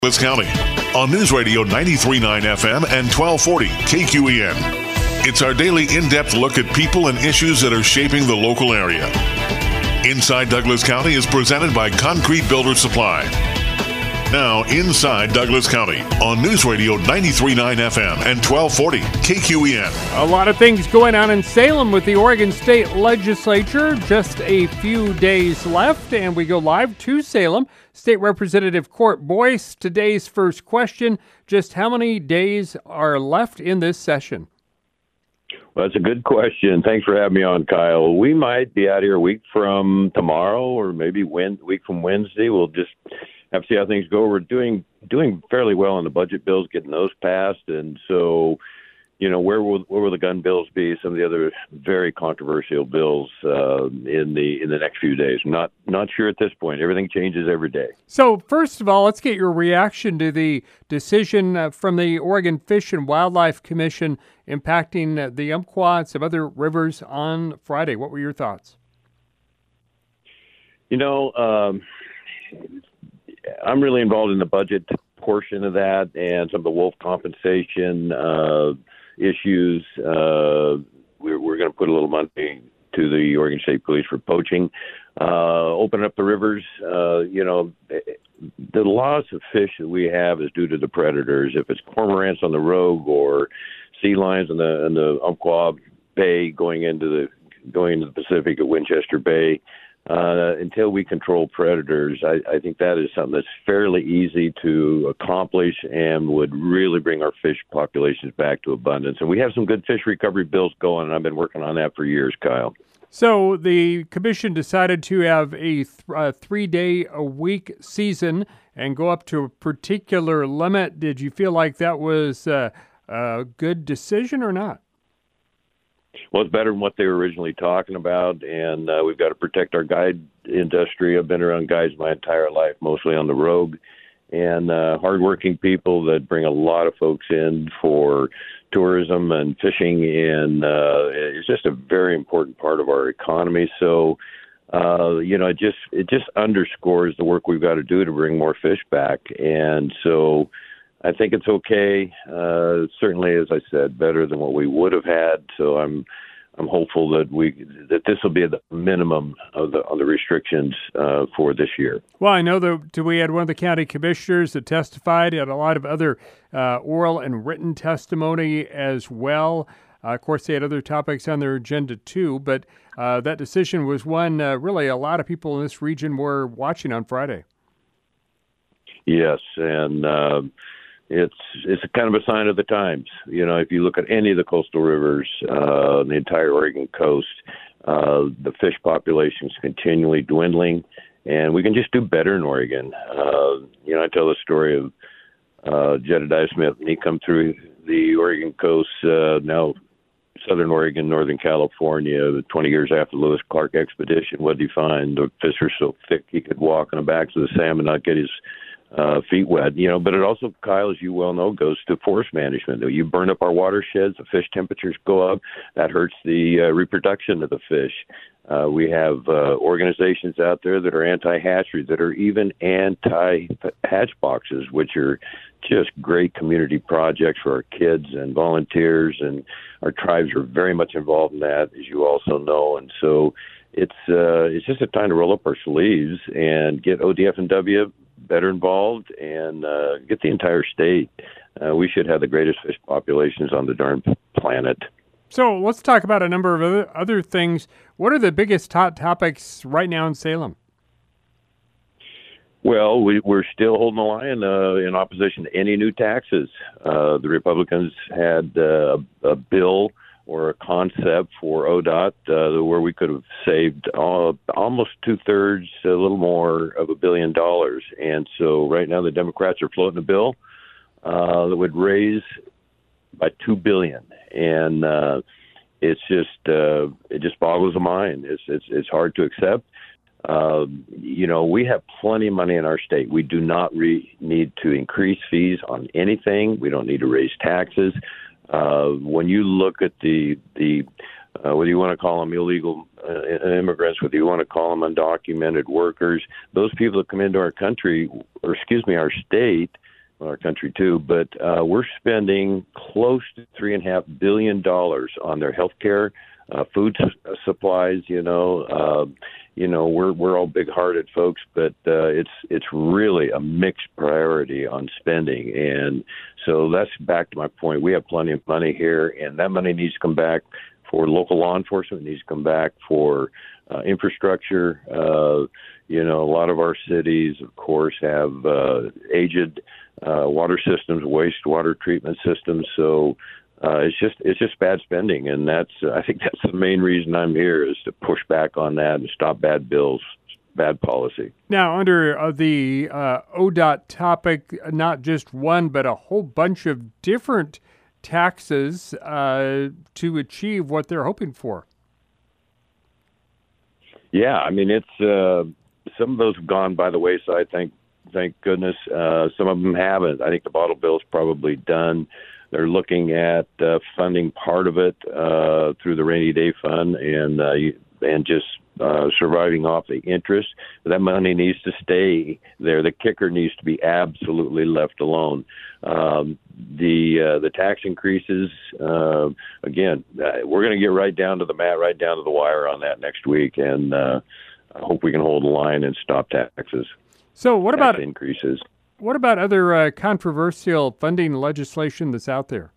Douglas County on News Radio 93.9 FM and 1240 KQEN. It's our daily in-depth look at people and issues that are shaping the local area. Inside Douglas County is presented by Concrete Builder Supply. Now, Inside Douglas County on News Radio 93.9 FM and 1240 KQEN. A lot of things going on in Salem with the Oregon State Legislature. Just a few days left, and we go live to Salem. State Representative Court Boyce, today's first question, just how many days are left in this session? Well, that's a good question. Thanks for having me on, Kyle. We might be out here a week from tomorrow or maybe a week from Wednesday. We'll just have to see how things go. We're doing fairly well on the budget bills, getting those passed. And so, where will the gun bills be? Some of the other very controversial bills in the next few days. Not sure at this point. Everything changes every day. So first of all, let's get your reaction to the decision from the Oregon Fish and Wildlife Commission impacting the Umpqua and some other rivers on Friday. What were your thoughts? I'm really involved in the budget portion of that and some of the wolf compensation issues. We're going to put a little money to the Oregon State Police for poaching, open up the rivers. The loss of fish that we have is due to the predators. If it's cormorants on the Rogue or sea lions in the Umpqua Bay going into the Pacific at Winchester Bay, until we control predators, I think that is something that's fairly easy to accomplish and would really bring our fish populations back to abundance. And we have some good fish recovery bills going, and I've been working on that for years, Kyle. So the commission decided to have a 3-day-a-week season and go up to a particular limit. Did you feel like that was a good decision or not? Well, it's better than what they were originally talking about, and we've got to protect our guide industry. I've been around guides my entire life, mostly on the Rogue, and hardworking people that bring a lot of folks in for tourism and fishing, and it's just a very important part of our economy. So, it just underscores the work we've got to do to bring more fish back, and so I think it's okay. Certainly, as I said, better than what we would have had. So I'm hopeful that this will be the minimum of the restrictions for this year. Well, I know that we had one of the county commissioners that testified, had a lot of other oral and written testimony as well. Of course, they had other topics on their agenda too, but that decision was one really a lot of people in this region were watching on Friday. Yes, and it's a kind of a sign of the times. If you look at any of the coastal rivers, the entire Oregon coast, the fish population is continually dwindling, and we can just do better in Oregon. I tell the story of Jedediah Smith, and he come through the Oregon coast, now Southern Oregon, Northern California, 20 years after the Lewis Clark expedition. What did he find? The fish were so thick he could walk on the backs of the salmon, not get his feet wet, but it also, Kyle, as you well know, goes to forest management. You burn up our watersheds, the fish temperatures go up, that hurts the reproduction of the fish. We have organizations out there that are anti-hatchery, that are even anti-hatch boxes, which are just great community projects for our kids and volunteers, and our tribes are very much involved in that, as you also know. And so it's just a time to roll up our sleeves and get ODF&W better involved and get the entire state. We should have the greatest fish populations on the darn planet. So let's talk about a number of other things. What are the biggest hot topics right now in Salem? Well, we're still holding the line in opposition to any new taxes. The Republicans had a bill or a concept for ODOT where we could have saved almost 2/3, a little more of $1 billion. And so right now the Democrats are floating a bill that would raise by $2 billion. And it just boggles the mind. It's hard to accept. We have plenty of money in our state. We do not need to increase fees on anything. We don't need to raise taxes. When you look at the whether you want to call them illegal immigrants, whether you want to call them undocumented workers, those people that come into our country, or our state, our country too, but we're spending close to $3.5 billion on their health care, food supplies. We're all big-hearted folks, but it's really a mixed priority on spending, and so that's back to my point. We have plenty of money here, and that money needs to come back for local law enforcement. It needs to come back for infrastructure. A lot of our cities, of course, have aged water systems, wastewater treatment systems. So it's just bad spending, and I think that's the main reason I'm here, is to push back on that and stop bad bills, bad policy. Now, under the ODOT topic, not just one, but a whole bunch of different taxes to achieve what they're hoping for. Yeah, I mean, it's some of those have gone by the wayside. Thank goodness. Some of them haven't. I think the bottle bill is probably done. They're looking at funding part of it through the rainy day fund and just surviving off the interest. That money needs to stay there. The kicker needs to be absolutely left alone. The tax increases, again, we're going to get right down to the mat, right down to the wire on that next week, and I hope we can hold the line and stop taxes. So what about increases? What about other controversial funding legislation that's out there?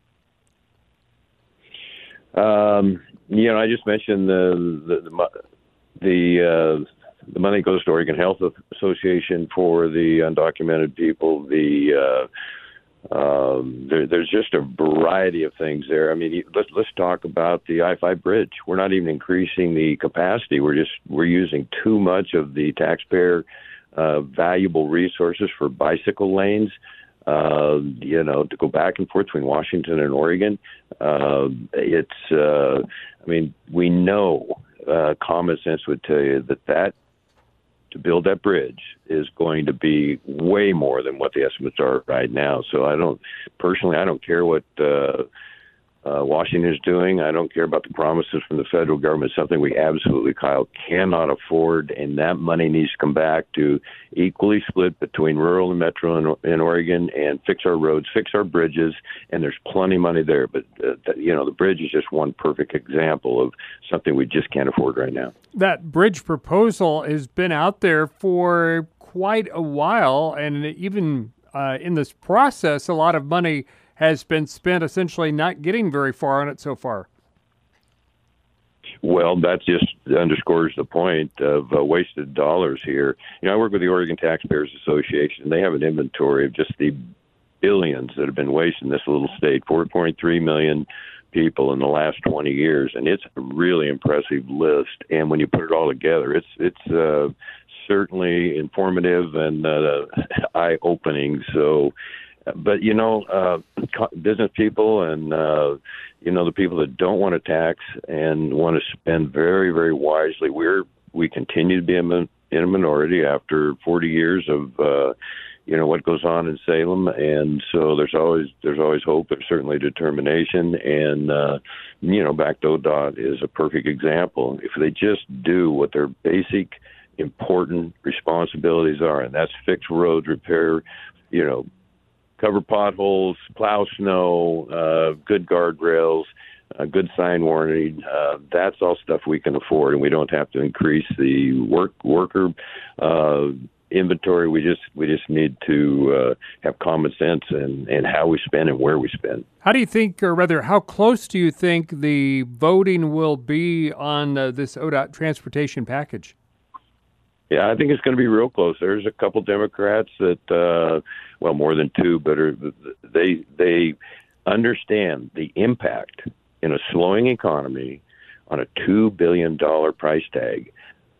I just mentioned the money goes to Oregon Health Association for the undocumented people. There's just a variety of things there. I mean, let's talk about the I-5 bridge. We're not even increasing the capacity. We're using too much of the taxpayer valuable resources for bicycle lanes. To go back and forth between Washington and Oregon. We know common sense would tell you that to build that bridge is going to be way more than what the estimates are right now. So I don't care what Washington is doing. I don't care about the promises from the federal government. Something we absolutely, Kyle, cannot afford, and that money needs to come back to equally split between rural and metro in Oregon, and fix our roads, fix our bridges, and there's plenty of money there. But, the bridge is just one perfect example of something we just can't afford right now. That bridge proposal has been out there for quite a while, and even in this process, a lot of money has been spent essentially not getting very far on it so far. Well, that just underscores the point of wasted dollars here. I work with the Oregon Taxpayers Association. They have an inventory of just the billions that have been wasted in this little state, 4.3 million people in the last 20 years, and it's a really impressive list. And when you put it all together, it's certainly informative and eye-opening. So, but business people and the people that don't want to tax and want to spend very, very wisely, we continue to be in a minority after 40 years of what goes on in Salem, and so there's always hope. There's certainly determination, and back to ODOT is a perfect example. If they just do what their basic important responsibilities are, and that's fix roads, repair, cover potholes, plow snow, good guardrails, good sign warning. That's all stuff we can afford, and we don't have to increase the worker inventory. We just need to have common sense and how we spend and where we spend. How do you think, or rather, how close do you think the voting will be on this ODOT transportation package? Yeah, I think it's going to be real close. There's a couple Democrats that, more than two, but they understand the impact in a slowing economy on a $2 billion price tag.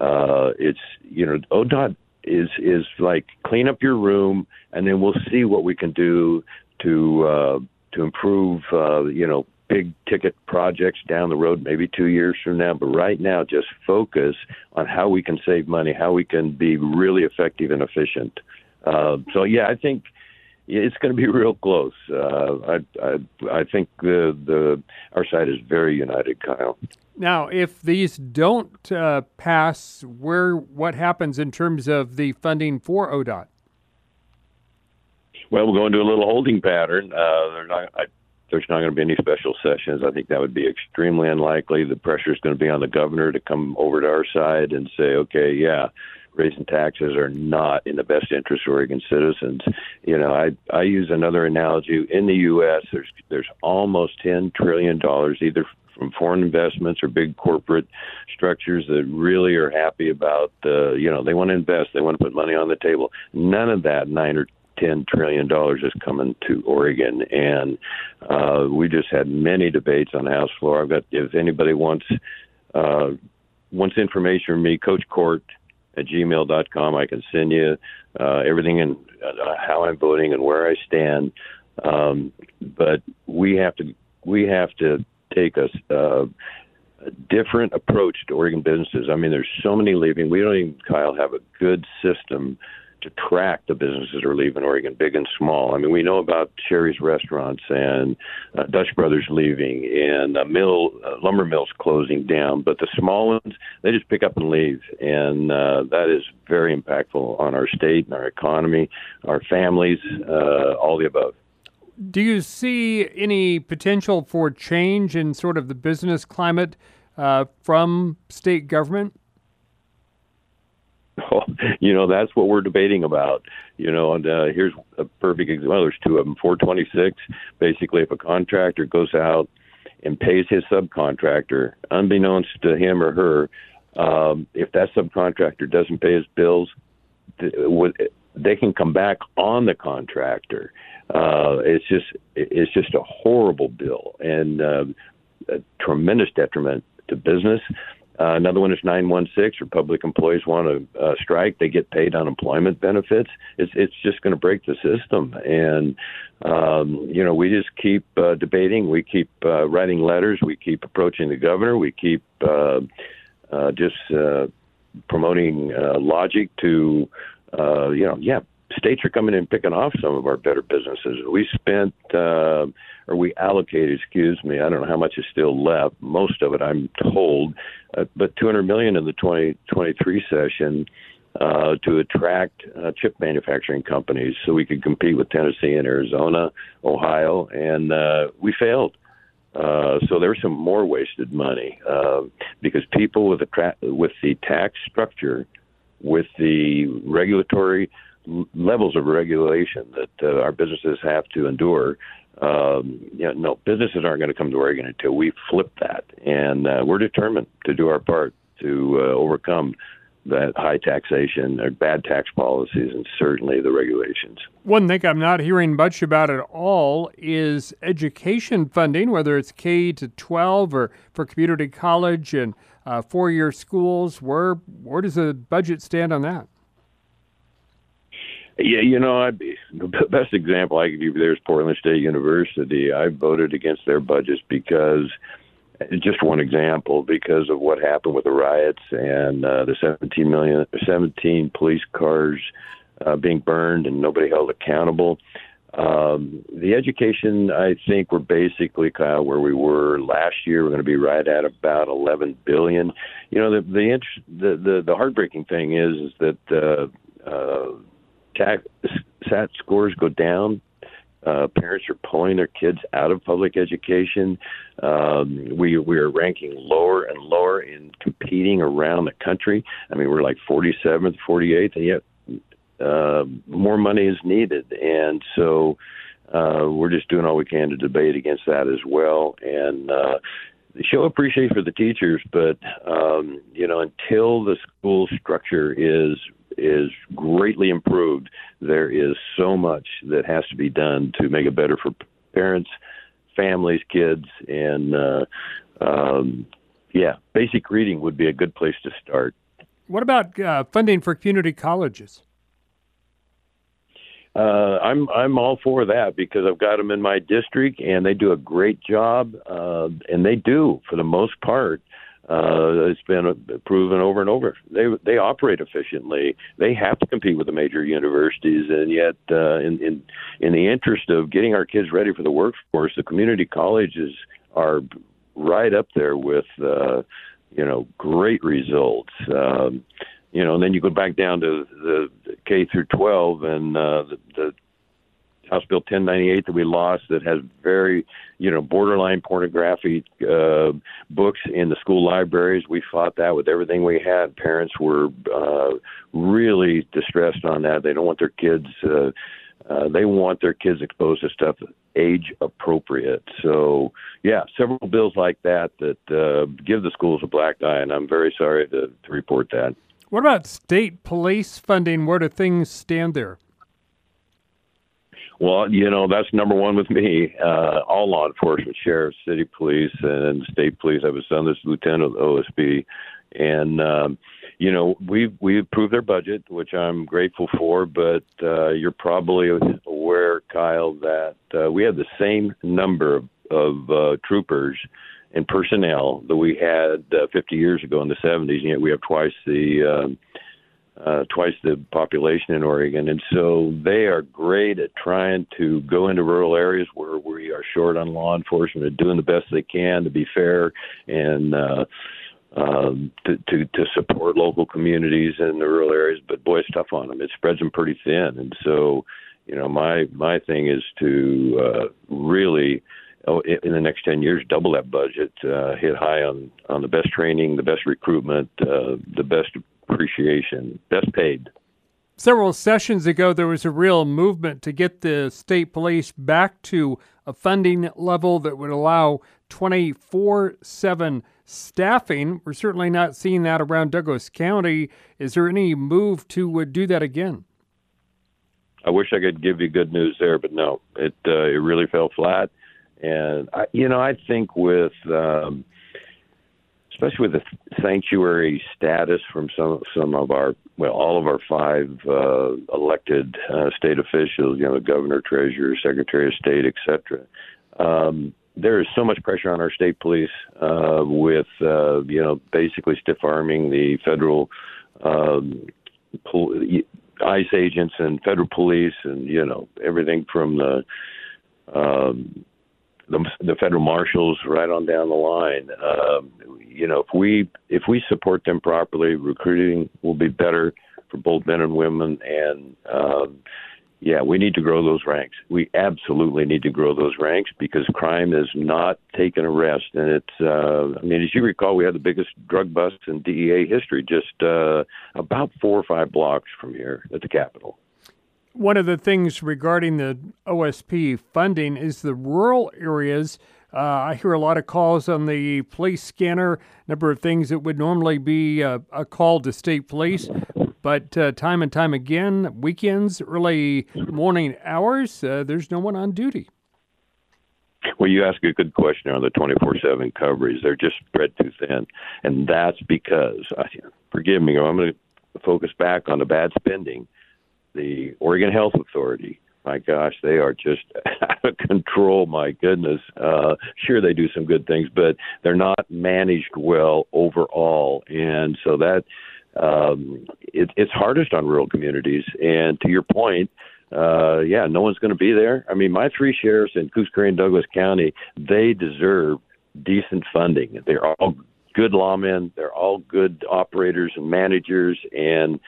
ODOT is like, clean up your room, and then we'll see what we can do to improve, big ticket projects down the road, maybe 2 years from now. But right now, just focus on how we can save money, how we can be really effective and efficient. I think it's going to be real close. I think our side is very united, Kyle. Now, if these don't pass, what happens in terms of the funding for ODOT? Well, we're going to a little holding pattern. There's not going to be any special sessions. I think that would be extremely unlikely. The pressure is going to be on the governor to come over to our side and say, okay, yeah, raising taxes are not in the best interest of Oregon citizens. You know, I use another analogy. In the U.S., there's almost $10 trillion either from foreign investments or big corporate structures that really are happy about, they want to invest, they want to put money on the table. None of that $9 or $10 trillion is coming to Oregon, and we just had many debates on the House floor. If anybody wants information from me, CoachCourt@gmail.com. I can send you everything and how I'm voting and where I stand. But we have to take a different approach to Oregon businesses. I mean, there's so many leaving. We don't even, Kyle, have a good system to track the businesses that are leaving Oregon, big and small. I mean, we know about Sherry's Restaurants and Dutch Brothers leaving and lumber mills closing down. But the small ones, they just pick up and leave. And that is very impactful on our state and our economy, our families, all the above. Do you see any potential for change in sort of the business climate from state government? Oh, that's what we're debating about. And here's a perfect example. Well, there's two of them. 426, basically, if a contractor goes out and pays his subcontractor, unbeknownst to him or her, if that subcontractor doesn't pay his bills, they can come back on the contractor. It's just a horrible bill and a tremendous detriment to business. Another one is 916, or public employees want to strike. They get paid unemployment benefits. It's just going to break the system. And, we just keep debating. We keep writing letters. We keep approaching the governor. We keep promoting logic to, states are coming in and picking off some of our better businesses. We allocated, I don't know how much is still left. Most of it, I'm told, but $200 million in the 2023 session to attract chip manufacturing companies so we could compete with Tennessee and Arizona, Ohio, and we failed. So there's some more wasted money because people with the tax structure, with the regulatory levels of regulation that our businesses have to endure, businesses aren't going to come to Oregon until we flip that. And we're determined to do our part to overcome that high taxation or bad tax policies and certainly the regulations. One thing I'm not hearing much about at all is education funding, whether it's K-12 or for community college and four-year schools. Where does the budget stand on that? Yeah, the best example I could give you there is Portland State University. I voted against their budgets because, just one example, because of what happened with the riots and the 17 police cars being burned and nobody held accountable. The education, I think, we're basically, Kyle, where we were last year. We're going to be right at about $11 billion. The heartbreaking thing is that SAT scores go down. Parents are pulling their kids out of public education. We are ranking lower and lower in competing around the country. I mean, we're like 47th, 48th, and yet more money is needed. And so we're just doing all we can to debate against that as well. And show appreciation for the teachers, but until the school structure is greatly improved, there is so much that has to be done to make it better for parents, families, kids, and basic reading would be a good place to start. What about funding for community colleges? I'm all for that because I've got them in my district and they do a great job, and they do for the most part. It's been proven over and over. They operate efficiently. They have to compete with the major universities, and yet, in the interest of getting our kids ready for the workforce, the community colleges are right up there with, great results. And then you go back down to the K through 12, and the House Bill 1098 that we lost that has very, borderline pornographic books in the school libraries. We fought that with everything we had. Parents were really distressed on that. They don't want their kids. They want their kids exposed to stuff age appropriate. So, yeah, several bills like that give the schools a black eye, and I'm very sorry to report that. What about state police funding? Where do things stand there? Well, that's number one with me. All law enforcement, sheriffs, city police, and state police. I have a son that's lieutenant of the OSB. And, we approved their budget, which I'm grateful for. But you're probably aware, Kyle, that we have the same number of troopers and personnel that we had 50 years ago in the 70s, and yet we have twice the population in Oregon. And so they are great at trying to go into rural areas where we are short on law enforcement and doing the best they can to be fair and to support local communities in the rural areas. But boy, it's tough on them. It spreads them pretty thin. And so, my thing is to really, in the next 10 years, double that budget, hit high on the best training, the best recruitment, the best appreciation, best paid. Several sessions ago, there was a real movement to get the state police back to a funding level that would allow 24/7 staffing. We're certainly not seeing that around Douglas County. Is there any move to do that again? I wish I could give you good news there, but no, it really fell flat. And I think with especially with the sanctuary status from some of our, all of our 5 elected state officials, the governor, treasurer, secretary of state, et cetera. There is so much pressure on our state police with, basically stiff-arming the federal ICE agents and federal police and, everything from the federal marshals right on down the line. If we support them properly, recruiting will be better for both men and women. And we need to grow those ranks. We absolutely need to grow those ranks because crime is not taking a rest. And it's, as you recall, we had the biggest drug bust in DEA history, just about 4 or 5 blocks from here at the Capitol. One of the things regarding the OSP funding is the rural areas. I hear a lot of calls on the police scanner, number of things that would normally be a call to state police. But time and time again, weekends, early morning hours, there's no one on duty. Well, you ask a good question on the 24/7 coverage. They're just spread too thin. And that's because, forgive me, I'm going to focus back on the bad spending. The Oregon Health Authority, my gosh, they are just out of control. My goodness. Sure, they do some good things, but they're not managed well overall. And so that it's hardest on rural communities. And to your point, no one's going to be there. My 3 sheriffs in Coos Curry and Douglas County, they deserve decent funding. They're all good lawmen. They're all good operators and managers. And,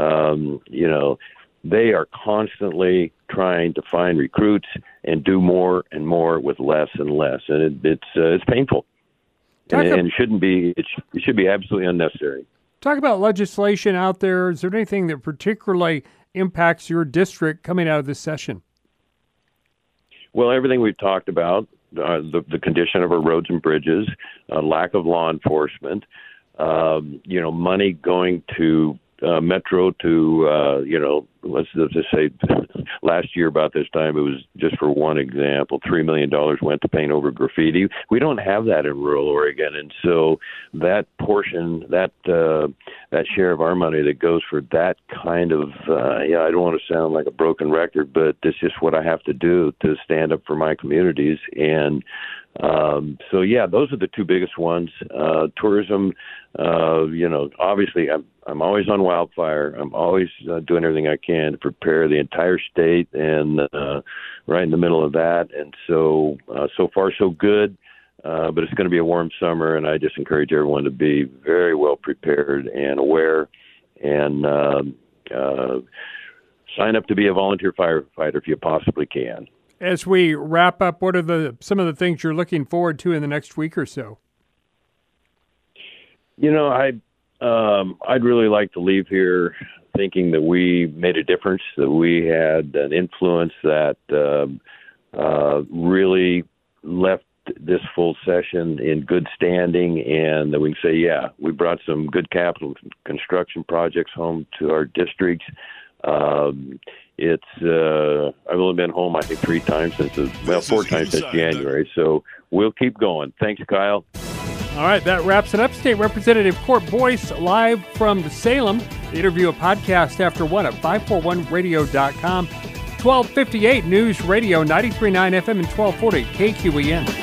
they are constantly trying to find recruits and do more and more with less and less, and it's painful. And it shouldn't be. It should be absolutely unnecessary. Talk about legislation out there. Is there anything that particularly impacts your district coming out of this session? Well, everything we've talked about, the condition of our roads and bridges, lack of law enforcement, money going to Metro to, let's just say last year about this time, it was just for one example, $3 million went to paint over graffiti. We don't have that in rural Oregon. And so that portion, that share of our money that goes for that kind of, I don't want to sound like a broken record, but it's just what I have to do to stand up for my communities. And those are the 2 biggest ones. Tourism, obviously I'm always on wildfire. I'm always doing everything I can to prepare the entire state and right in the middle of that. And so far so good, but it's going to be a warm summer, and I just encourage everyone to be very well prepared and aware and sign up to be a volunteer firefighter if you possibly can. As we wrap up, what are some of the things you're looking forward to in the next week or so? I'd really like to leave here thinking that we made a difference, that we had an influence that really left this full session in good standing, and that we can say, yeah, we brought some good capital construction projects home to our districts. I've only been home, I think, 4 times since January. So we'll keep going. Thanks, Kyle. All right, that wraps it up. State Representative Court Boyce live from Salem. The interview, a podcast after 1 at 541radio.com. 1258 News Radio, 93.9 FM and 1240 KQEN.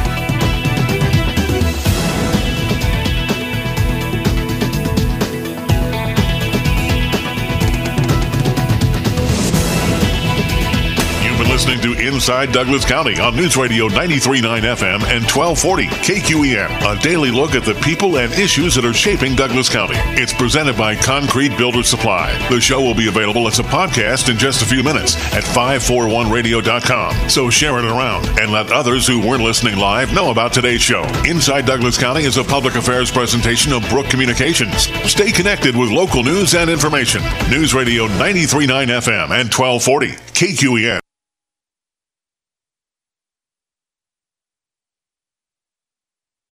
Listening to Inside Douglas County on News Radio 93.9 FM and 1240 KQEN. A daily look at the people and issues that are shaping Douglas County. It's presented by Concrete Builder Supply. The show will be available as a podcast in just a few minutes at 541radio.com. So share it around and let others who weren't listening live know about today's show. Inside Douglas County is a public affairs presentation of Brook Communications. Stay connected with local news and information. News Radio 93.9 FM and 1240 KQEN.